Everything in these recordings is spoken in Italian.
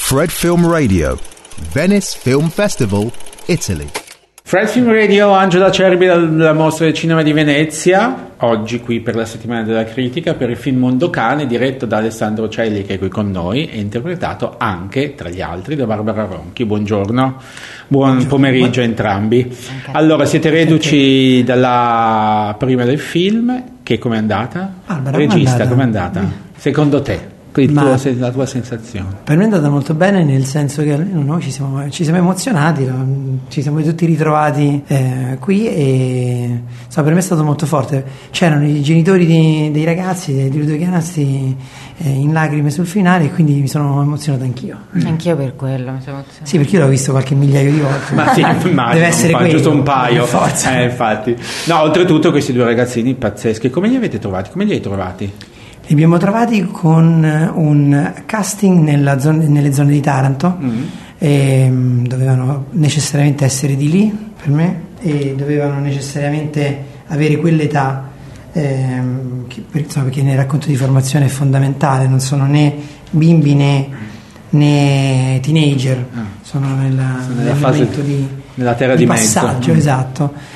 Fred Film Radio, Venice Film Festival, Italy. Fred Film Radio, Angela Cerbi dalla Mostra del Cinema di Venezia, oggi qui per la settimana della critica per il film Mondocane, diretto da Alessandro Celli, che è qui con noi, e interpretato anche, tra gli altri, da Barbara Ronchi. Buongiorno, buon pomeriggio a entrambi. Allora, siete reduci dalla prima del film, che com'è andata? Barbara, regista, com'è andata? Secondo te? La tua sensazione? Per me è andata molto bene, nel senso che noi ci siamo emozionati, ci siamo tutti ritrovati qui e per me è stato molto forte. C'erano i genitori dei ragazzi, dei due chianasti in lacrime sul finale, e quindi mi sono emozionato anch'io. Anch'io per quello mi sono emozionato. Sì, perché io l'ho visto qualche migliaio di volte. Ma sì, immagino, deve essere quello, giusto un paio. Forza. Infatti. No, oltretutto questi due ragazzini pazzeschi, come li avete trovati? Come li hai trovati? Li abbiamo trovati con un casting nelle zone di Taranto, e dovevano necessariamente essere di lì per me, e dovevano necessariamente avere quell'età, perché nel racconto di formazione è fondamentale, non sono né bimbi né teenager, sono nella fase nella terra di mezzo. passaggio, esatto.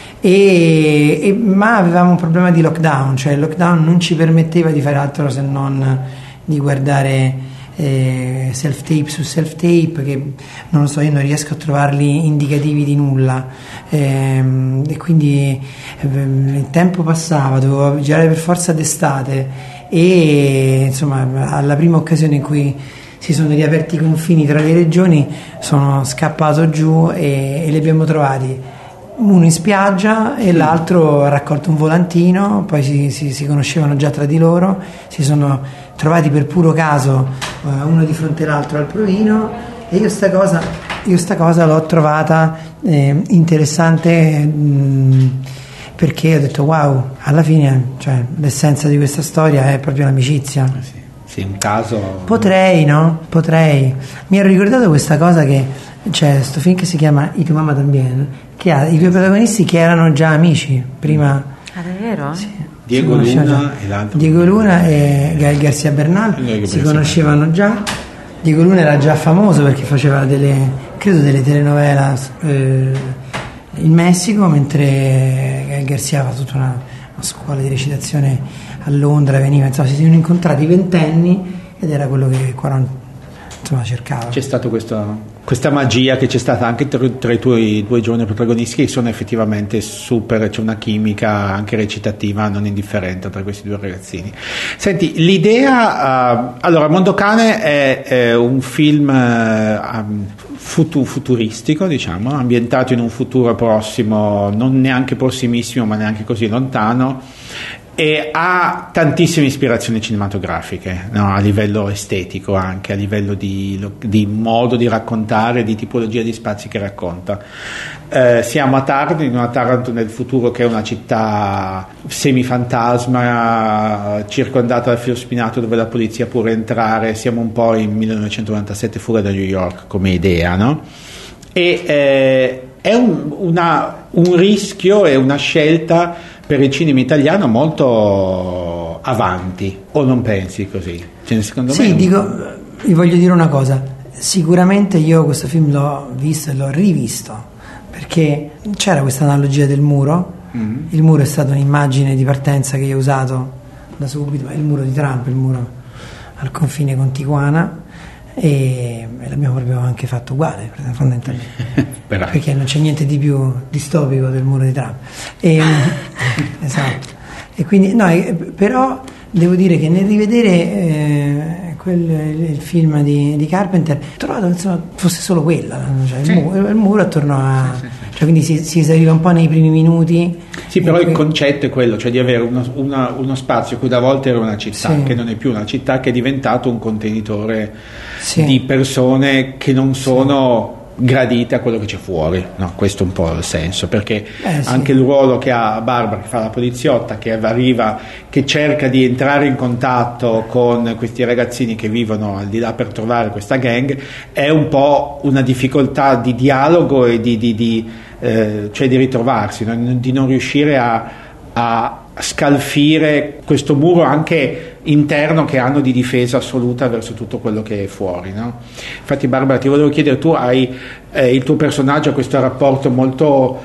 Ma avevamo un problema di lockdown, cioè il lockdown non ci permetteva di fare altro se non di guardare self-tape su self-tape, che non lo so, io non riesco a trovarli indicativi di nulla, e quindi il tempo passava, dovevo girare per forza d'estate, e insomma alla prima occasione in cui si sono riaperti i confini tra le regioni sono scappato giù e li abbiamo trovati, uno in spiaggia e l'altro ha raccolto un volantino, poi si conoscevano già tra di loro, si sono trovati per puro caso uno di fronte all'altro al provino, e io sta cosa l'ho trovata interessante, perché ho detto wow, alla fine, cioè, l'essenza di questa storia è proprio l'amicizia. Sì, un caso. Potrei. Mi ero ricordato questa cosa, che c'è questo film che si chiama I tu mamma también, che ha i due protagonisti che erano già amici prima. Ah, davvero? Sì. Diego Luna e l'altro. Diego Luna e Gael García Bernal si conoscevano già. Diego Luna era già famoso perché faceva delle telenovelas in Messico, mentre Gael García fa tutta una scuola di recitazione a Londra, veniva, insomma, si sono incontrati ventenni ed era quello che cercava. C'è stata questa magia che c'è stata anche tra i tuoi due giovani protagonisti, che sono effettivamente super, c'è una chimica anche recitativa non indifferente tra questi due ragazzini. Senti, l'idea, allora Mondocane è un film futuristico, diciamo, ambientato in un futuro prossimo, non neanche prossimissimo ma neanche così lontano, e ha tantissime ispirazioni cinematografiche, no? A livello estetico, anche a livello di modo di raccontare, di tipologia di spazi che racconta. Siamo a Taranto, in una Taranto nel futuro che è una città semifantasma, circondata dal filo spinato, dove la polizia può entrare. Siamo un po' in 1997, fuga da New York come idea, no? E è un rischio e una scelta per il cinema italiano molto avanti, o non pensi così? Cioè, secondo me vi voglio dire una cosa, sicuramente io questo film l'ho visto e l'ho rivisto, perché c'era questa analogia del muro. Il muro è stata un'immagine di partenza che io ho usato da subito, è il muro di Trump, il muro al confine con Tijuana, e l'abbiamo proprio anche fatto uguale fondamentalmente, perché non c'è niente di più distopico del muro di Trump, esatto. E quindi però devo dire che nel rivedere il film di Carpenter ho trovato insomma fosse solo quella, cioè il muro attorno a cioè, quindi si esauriva un po' nei primi minuti. Sì, però il concetto è quello, cioè di avere uno spazio che una volta era una città, che non è più una città, che è diventato un contenitore di persone che non sono gradite a quello che c'è fuori, no? Questo è un po' il senso, perché anche il ruolo che ha Barbara, che fa la poliziotta, che arriva, che cerca di entrare in contatto con questi ragazzini che vivono al di là per trovare questa gang, è un po' una difficoltà di dialogo e cioè di ritrovarsi, di non riuscire a scalfire questo muro anche interno che hanno di difesa assoluta verso tutto quello che è fuori, no? Infatti Barbara, ti volevo chiedere, tu hai il tuo personaggio ha questo rapporto molto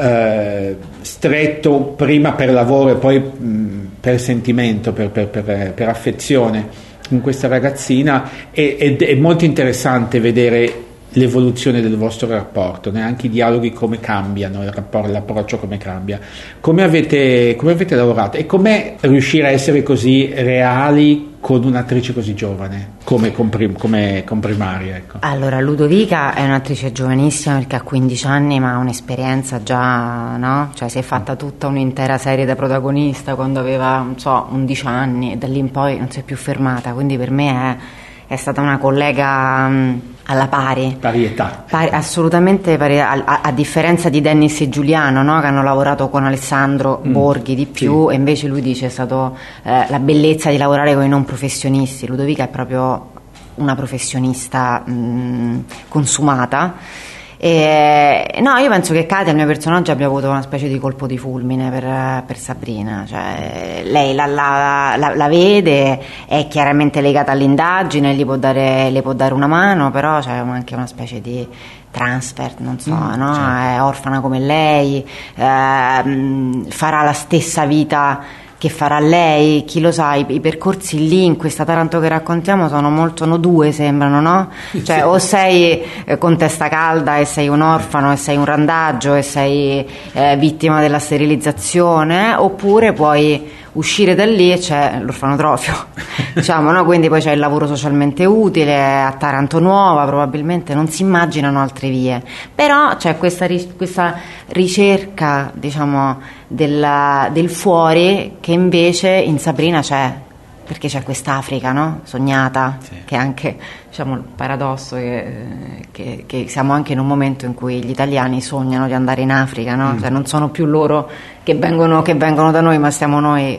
stretto, prima per lavoro e poi per sentimento, per affezione con questa ragazzina, ed è molto interessante vedere l'evoluzione del vostro rapporto, anche i dialoghi come cambiano, l'approccio come cambia. Come avete lavorato e com'è riuscire a essere così reali con un'attrice così giovane come comprimaria, ecco. Allora, Ludovica è un'attrice giovanissima perché ha 15 anni, ma ha un'esperienza già, no? Cioè si è fatta tutta un'intera serie da protagonista quando aveva, non so, 11 anni, e da lì in poi non si è più fermata, quindi per me è stata una collega alla pari. Parietà. Assolutamente pari, a differenza di Dennis e Giuliano, no? Che hanno lavorato con Alessandro Borghi di più, sì. E invece lui dice è stato la bellezza di lavorare con i non professionisti. Ludovica è proprio una professionista consumata. No, io penso che Katia, il mio personaggio, abbia avuto una specie di colpo di fulmine per Sabrina, cioè lei la vede, è chiaramente legata all'indagine, le può dare una mano, però c'è anche una specie di transfer, non so, no? Certo. È orfana come lei, farà la stessa vita che farà lei, chi lo sa. I percorsi lì in questa Taranto che raccontiamo sono due, sembrano, no? Cioè o sei con testa calda e sei un orfano e sei un randaggio e sei vittima della sterilizzazione, oppure puoi uscire da lì e c'è l'orfanotrofio, diciamo, no? Quindi poi c'è il lavoro socialmente utile a Taranto Nuova, probabilmente non si immaginano altre vie, però c'è questa ricerca, diciamo, del fuori, che invece in Sabrina c'è, perché c'è quest'Africa, no? Sognata, sì. Che è anche, diciamo, il paradosso che siamo anche in un momento in cui gli italiani sognano di andare in Africa, no? Cioè non sono più loro che vengono da noi, ma siamo noi,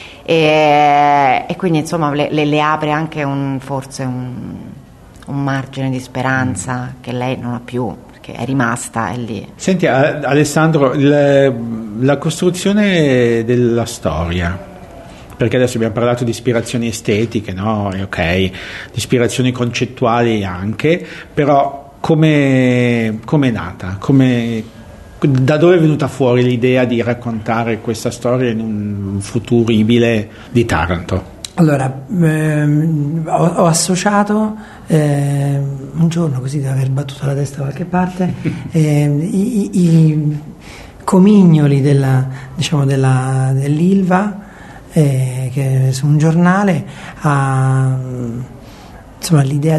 e quindi insomma le apre anche forse un margine di speranza che lei non ha più, che è rimasta, è lì. Senti Alessandro, la costruzione della storia, perché adesso abbiamo parlato di ispirazioni estetiche, no? Ok, di ispirazioni concettuali anche, però come è nata? Da dove è venuta fuori l'idea di raccontare questa storia in un futuribile di Taranto? Allora, ho associato un giorno, così di aver battuto la testa da qualche parte, i comignoli dell'Ilva, che su un giornale insomma, l'idea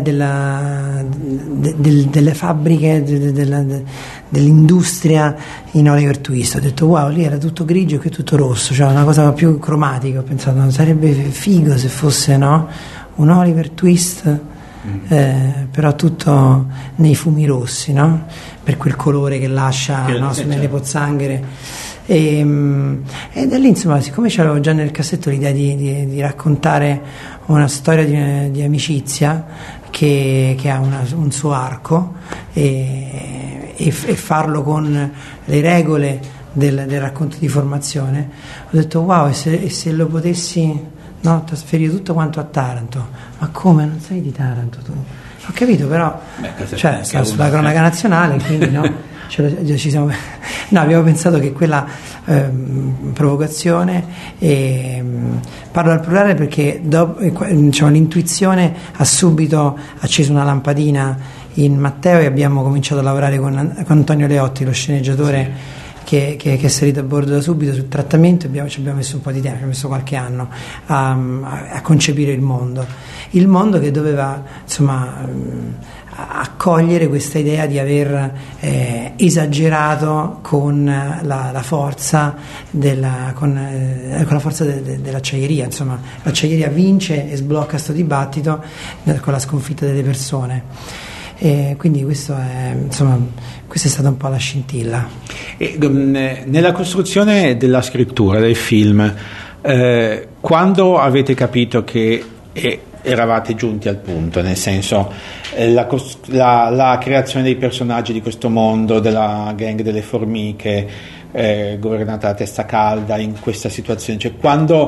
delle fabbriche, dell'industria in Oliver Twist. Ho detto wow, lì era tutto grigio e qui tutto rosso, cioè una cosa più cromatica. Ho pensato no, sarebbe figo se fosse, no, un Oliver Twist, però tutto nei fumi rossi, no? Per quel colore che lascia, no, nelle pozzanghere. E da lì, insomma, siccome c'avevo già nel cassetto l'idea di raccontare una storia di amicizia che ha un suo arco, e farlo con le regole del racconto di formazione, ho detto wow, e se lo potessi, no, trasferire tutto quanto a Taranto. Ma come, non sei di Taranto tu? Ho capito, però cioè sta sulla cronaca nazionale, quindi no. No, abbiamo pensato che quella provocazione, parlo al plurale perché diciamo, l'intuizione ha subito acceso una lampadina in Matteo, e abbiamo cominciato a lavorare con Antonio Leotti, lo sceneggiatore, sì, che è salito a bordo da subito sul trattamento. Ci abbiamo messo un po' di tempo, ci abbiamo messo qualche anno a concepire il mondo che doveva, insomma, accogliere questa idea di aver esagerato con la forza con la forza dell'acciaieria. Insomma, l'acciaieria vince e sblocca sto dibattito con la sconfitta delle persone, e quindi questa è stata un po' la scintilla. Nella costruzione della scrittura del film, quando avete capito che eravate giunti al punto, nel senso, la creazione dei personaggi di questo mondo, della gang delle formiche, governata da Testa Calda in questa situazione, cioè quando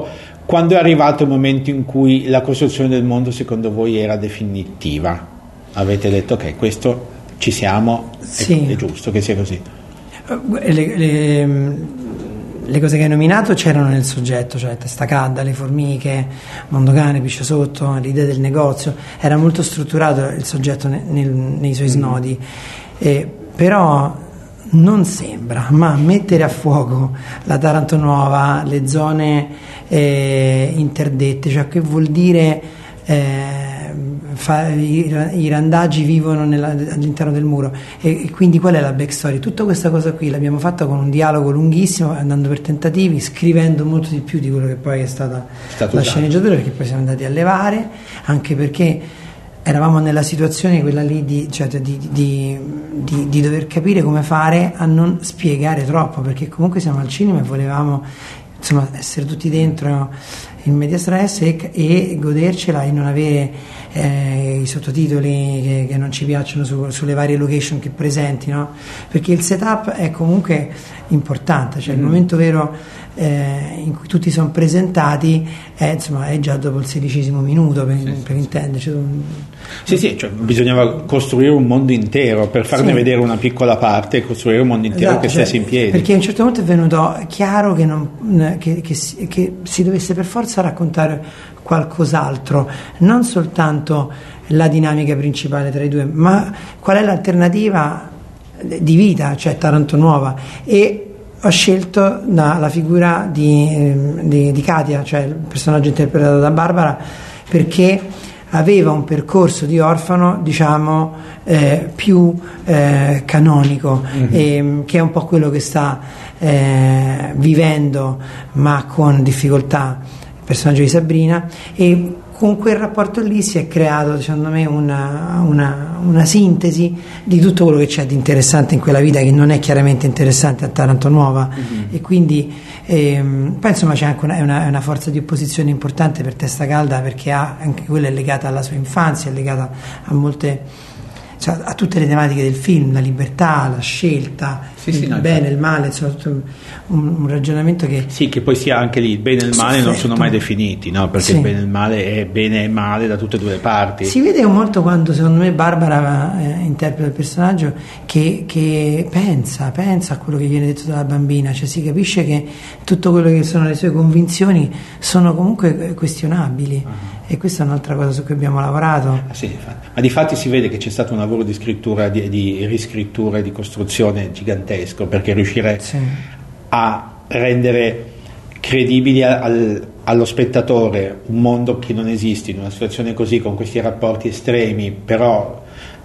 quando è arrivato il momento in cui la costruzione del mondo secondo voi era definitiva? Avete detto ok, questo ci siamo, sì. È giusto che sia così. Le cose che hai nominato c'erano nel soggetto, cioè Testa Calda, Le Formiche, Mondocane, Piscia Sotto, l'idea del negozio, era molto strutturato il soggetto nei suoi snodi, però non sembra, ma mettere a fuoco la Taranto Nuova, le zone interdette, cioè che vuol dire i randaggi vivono all'interno del muro, e quindi qual è la backstory? Tutta questa cosa qui l'abbiamo fatta con un dialogo lunghissimo, andando per tentativi, scrivendo molto di più di quello che poi è stata la sceneggiatura, perché poi siamo andati a levare, anche perché eravamo nella situazione quella lì di dover capire come fare a non spiegare troppo, perché comunque siamo al cinema e volevamo insomma essere tutti dentro in medias res e godercela e non avere i sottotitoli che non ci piacciono sulle varie location che presenti, no? Perché il setup è comunque importante, cioè il momento vero in cui tutti sono presentati è già dopo il 16° minuto, per intenderci. Sì, cioè bisognava costruire un mondo intero per farne vedere una piccola parte e costruire un mondo intero, esatto, che stesse in piedi. Perché a un certo punto è venuto chiaro che si dovesse per forza raccontare qualcos'altro, non soltanto la dinamica principale tra i due, ma qual è l'alternativa di vita, cioè Taranto Nuova. E ho scelto la figura di Katia, cioè il personaggio interpretato da Barbara, perché aveva un percorso di orfano, diciamo, più canonico, che è un po' quello che sta vivendo, ma con difficoltà, il personaggio di Sabrina, e con quel rapporto lì si è creato, secondo me, una sintesi di tutto quello che c'è di interessante in quella vita, che non è chiaramente interessante a Taranto Nuova, e quindi poi insomma c'è anche una forza di opposizione importante per Testa Calda, perché anche quella è legata alla sua infanzia, è legata a molte, cioè, a tutte le tematiche del film, la libertà, la scelta, il bene e il male, insomma tutto un ragionamento che poi sia anche lì il bene e il male non sono mai definiti, no? Perché il bene e il male è bene e male da tutte e due le parti. Si vede molto quando, secondo me, Barbara interpreta il personaggio che pensa a quello che viene detto dalla bambina, cioè si capisce che tutto quello che sono le sue convinzioni sono comunque questionabili. E questa è un'altra cosa su cui abbiamo lavorato. Ma di fatti si vede che c'è stato un lavoro di scrittura, di riscrittura e di costruzione gigantesco, perché riuscire a rendere credibili allo spettatore un mondo che non esiste, in una situazione così, con questi rapporti estremi, però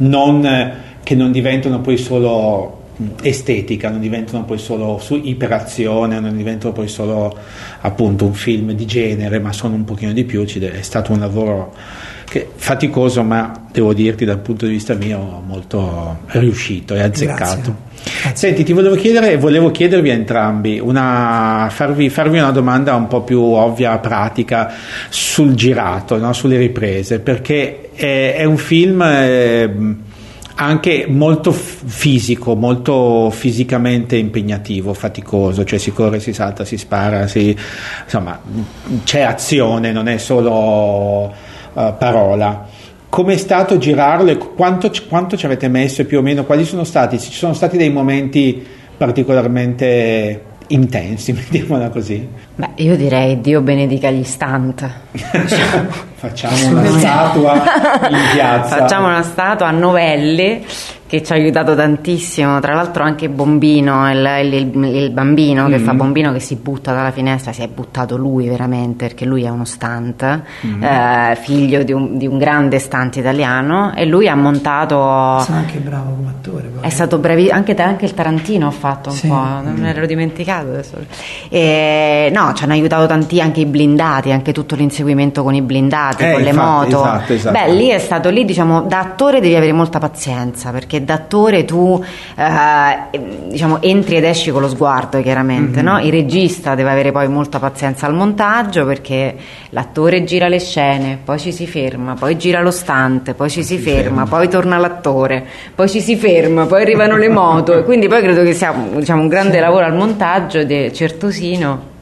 che non diventano poi solo estetica, non diventano poi solo su iperazione, non diventano poi solo appunto un film di genere, ma sono un pochino di più. È stato un lavoro faticoso, ma devo dirti dal punto di vista mio molto riuscito e azzeccato. Grazie. Senti, volevo chiedervi a entrambi farvi una domanda un po' più ovvia, pratica, sul girato, no? Sulle riprese, perché è un film anche molto fisico, molto fisicamente impegnativo, faticoso, cioè si corre, si salta, si spara, insomma c'è azione, non è solo parola. Come è stato girarlo e quanto ci avete messo, e più o meno quali sono stati? Ci sono stati dei momenti particolarmente intensi, mettiamola così? Beh, io direi Dio benedica gli stunt. Facciamo una statua in piazza. Facciamo una statua a Novelli, che ci ha aiutato tantissimo, tra l'altro anche Bombino, il bambino che fa Bombino, che si butta dalla finestra, si è buttato lui veramente, perché lui è uno stunt, figlio di un grande stunt italiano, e lui ha montato, è anche bravo come attore poi. È stato bravissimo, anche il Tarantino ha fatto un po', non me l'ero dimenticato adesso. No, ci hanno aiutato tanti, anche i blindati, anche tutto l'inseguimento con i blindati, con le moto. Esatto. Beh, lì è stato, diciamo, da attore devi avere molta pazienza, perché da attore tu diciamo entri ed esci con lo sguardo, chiaramente, no? Il regista deve avere poi molta pazienza al montaggio, perché l'attore gira le scene, poi ci si ferma, poi gira lo stante, poi ci si ferma, poi torna l'attore, poi ci si ferma, poi arrivano le moto, e quindi poi credo che sia, diciamo, un grande lavoro al montaggio ed è certosino.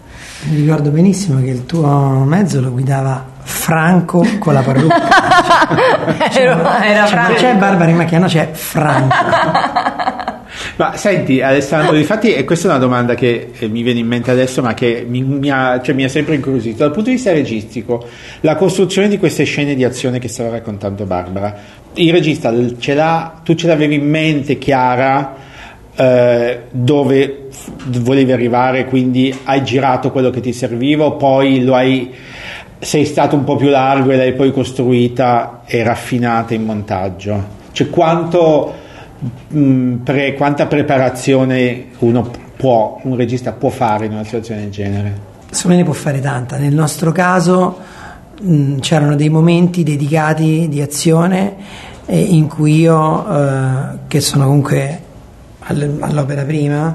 Mi ricordo benissimo che il tuo mezzo lo guidava Franco con la parrucca. Era Franco. Non c'è Barbara in macchina, no, c'è Franco. Ma senti Alessandro, infatti questa è una domanda che mi viene in mente adesso, ma che mi ha sempre incuriosito. Dal punto di vista registico, la costruzione di queste scene di azione che stava raccontando Barbara, il regista tu ce l'avevi in mente chiara, dove volevi arrivare, quindi hai girato quello che ti serviva, o poi sei stato un po' più largo e l'hai poi costruita e raffinata in montaggio? Cioè quanta preparazione un regista può fare in una situazione del genere? Secondo me ne può fare tanta. Nel nostro caso c'erano dei momenti dedicati di azione in cui io, che sono comunque all'opera prima,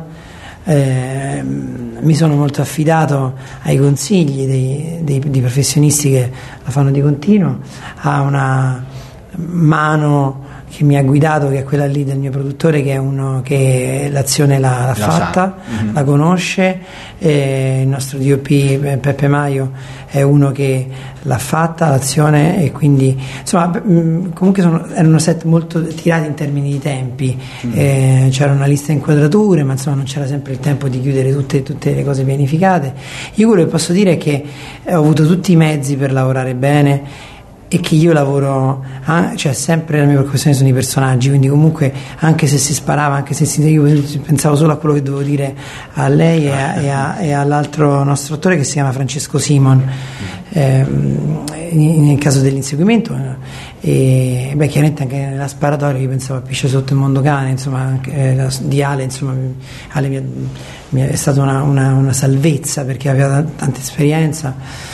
mi sono molto affidato ai consigli dei professionisti che la fanno di continuo, a una mano che mi ha guidato, che è quella lì del mio produttore, che è uno che l'azione l'ha fatta, la conosce, il nostro DOP Peppe Maio è uno che l'ha fatta l'azione, e quindi insomma comunque erano set molto tirati in termini di tempi, c'era una lista di inquadrature, ma insomma non c'era sempre il tempo di chiudere tutte le cose pianificate. Io quello che posso dire è che ho avuto tutti i mezzi per lavorare bene, e che io lavoro, cioè sempre la mia preoccupazione sono i personaggi, quindi comunque anche se si sparava, anche se io pensavo solo a quello che dovevo dire a lei e all'altro nostro attore che si chiama Francesco Simon, nel caso dell'inseguimento, e chiaramente anche nella sparatoria io pensavo a Piscia sotto il mondo cane, insomma anche di Ale, insomma Ale è stata una salvezza perché aveva tanta esperienza.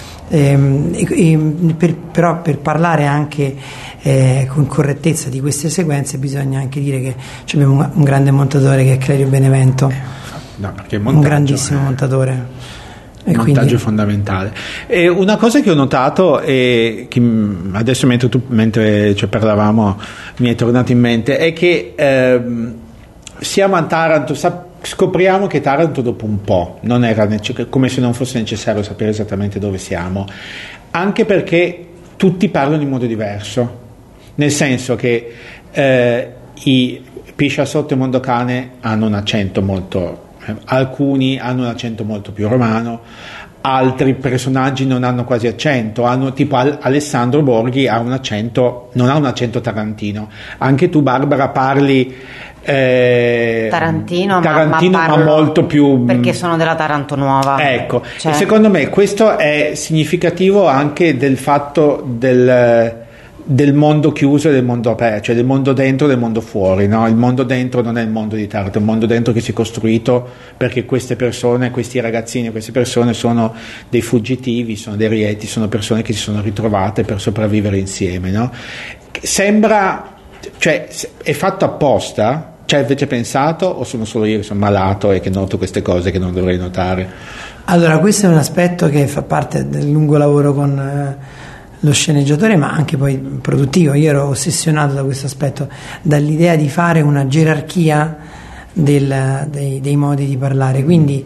Però per parlare anche con correttezza di queste sequenze bisogna anche dire che abbiamo un grande montatore che è Clerio Benevento, un grandissimo montatore. Il montaggio è fondamentale. E una cosa che ho notato e che adesso mentre parlavamo mi è tornato in mente è che siamo a Taranto, scopriamo che Taranto dopo un po' non era come se non fosse necessario sapere esattamente dove siamo, anche perché tutti parlano in modo diverso, nel senso che i Piscia sotto e Mondocane hanno un accento molto, alcuni hanno un accento molto più romano, altri personaggi non hanno quasi accento, hanno tipo Alessandro Borghi non ha un accento tarantino. Anche tu Barbara parli Tarantino ma molto più, perché sono della Taranto Nuova, ecco, cioè. E secondo me questo è significativo anche del fatto del mondo chiuso e del mondo aperto, cioè del mondo dentro e del mondo fuori, no? Il mondo dentro non è il mondo di Taranto, è il mondo dentro che si è costruito perché queste persone, questi ragazzini, queste persone sono dei fuggitivi, sono dei rieti, sono persone che si sono ritrovate per sopravvivere insieme, no? Sembra, cioè, è fatto apposta. Ci hai invece pensato, o sono solo io che sono malato e che noto queste cose che non dovrei notare? Allora, questo è un aspetto che fa parte del lungo lavoro con lo sceneggiatore, ma anche poi produttivo. Io ero ossessionato da questo aspetto, dall'idea di fare una gerarchia dei modi di parlare, quindi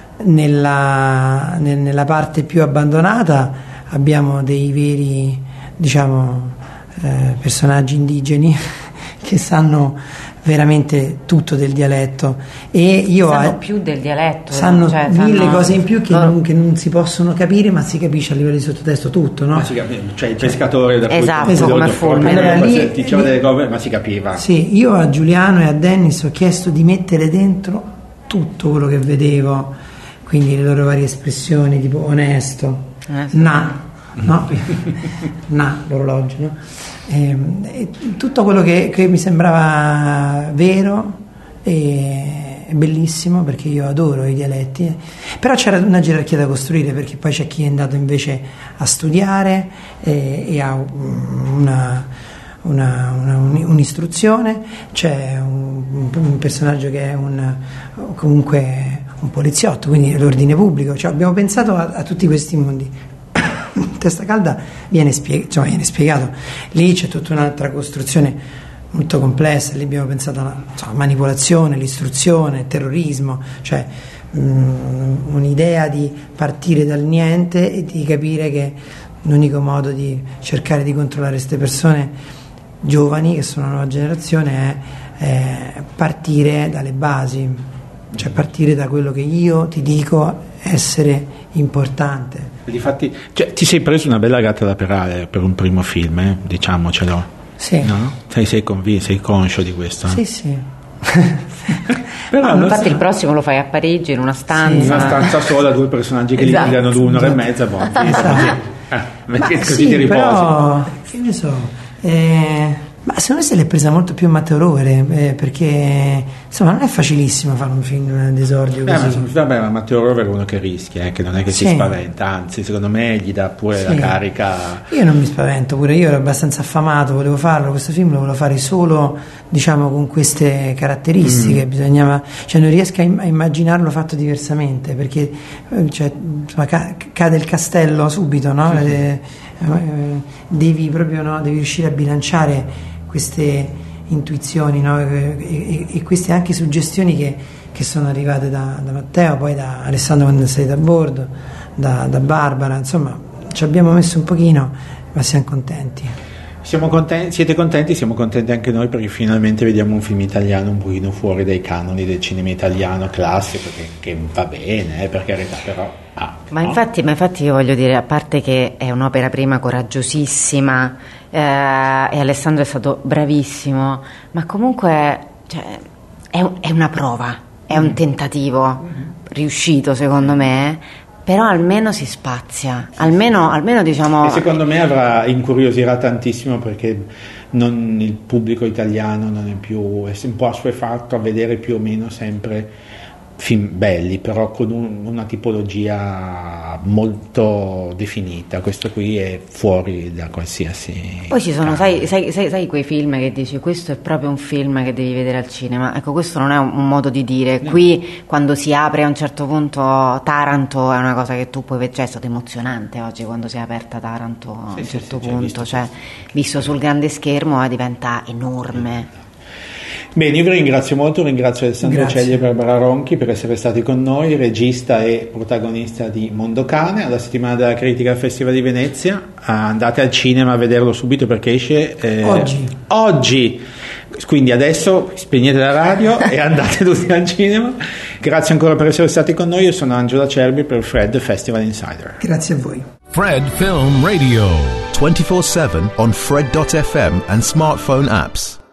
nella parte più abbandonata abbiamo dei veri, personaggi indigeni che sanno veramente tutto del dialetto, e io sanno più del dialetto, sanno mille cose in più che non si possono capire, ma si capisce a livello di sottotesto tutto, no? Cioè il pescatore da esatto, come Fulmine diceva delle cose, ma si capiva. Sì, io a Giuliano e a Dennis ho chiesto di mettere dentro tutto quello che vedevo, quindi le loro varie espressioni, tipo onesto, l'orologio, no? E tutto quello che mi sembrava vero e bellissimo, perché io adoro i dialetti, però c'era una gerarchia da costruire, perché poi c'è chi è andato invece a studiare e ha un'istruzione, c'è un personaggio che è comunque un poliziotto, quindi l'ordine pubblico, cioè abbiamo pensato a tutti questi mondi. Testa Calda viene spiegato, lì c'è tutta un'altra costruzione molto complessa, lì abbiamo pensato alla manipolazione, l'istruzione, il terrorismo, cioè un'idea di partire dal niente e di capire che l'unico modo di cercare di controllare queste persone giovani, che sono una nuova generazione, è partire dalle basi, cioè partire da quello che io ti dico essere importante. Difatti, cioè, ti sei preso una bella gatta da pelare per un primo film, diciamocelo. Sì. No? Sei convinto, sei conscio di questo? Sì. Però infatti il prossimo lo fai a Parigi in una stanza. Sì, una stanza sola, 2 personaggi che esatto. litigano 1 ora e mezza, perché così ti riposi. Però, che ne so, ma secondo me se l'è presa molto più Matteo Rovere, perché insomma non è facilissimo fare un film d'esordio così. Ma Matteo Rovere è uno che rischia, che non è che si spaventa, anzi secondo me gli dà pure la carica. Io non mi spavento, pure io ero abbastanza affamato, volevo farlo, questo film lo volevo fare solo, diciamo, con queste caratteristiche, bisognava, cioè non riesco a immaginarlo fatto diversamente, perché cioè, insomma, cade il castello subito, no? Devi proprio, no? Devi riuscire a bilanciare queste intuizioni, no? e queste anche suggestioni che sono arrivate da Matteo, poi da Alessandro quando sei a bordo, da Barbara, insomma ci abbiamo messo un pochino, ma siamo contenti. Siete contenti? Siamo contenti anche noi, perché finalmente vediamo un film italiano un pochino fuori dai canoni del cinema italiano classico, che va bene, per carità, però ma infatti io voglio dire, a parte che è un'opera prima coraggiosissima, e Alessandro è stato bravissimo, ma comunque, cioè, è una prova, è un tentativo riuscito secondo me, però almeno si spazia, almeno diciamo. E secondo me incuriosirà tantissimo, perché il pubblico italiano non è più, è un po' assuefatto a vedere più o meno sempre film belli, però con una tipologia molto definita. Questo qui è fuori da qualsiasi. Poi ci sono, sai quei film che dici questo è proprio un film che devi vedere al cinema. Ecco, questo non è un modo di dire. No. Qui quando si apre a un certo punto Taranto è una cosa che tu puoi vedere, cioè è stato emozionante oggi quando si è aperta Taranto a un certo punto, cioè visto sul grande schermo diventa enorme. Bene, io vi ringrazio molto, ringrazio Alessandro Celli e Barbara Ronchi per essere stati con noi, regista e protagonista di Mondocane. Alla settimana della critica al Festival di Venezia, andate al cinema a vederlo subito, perché esce oggi, quindi adesso spegnete la radio e andate tutti al cinema. Grazie ancora per essere stati con noi. Io sono Angelo Acerbi per Fred Festival Insider. Grazie a voi. Fred Film Radio 24/7 on Fred.fm and smartphone apps.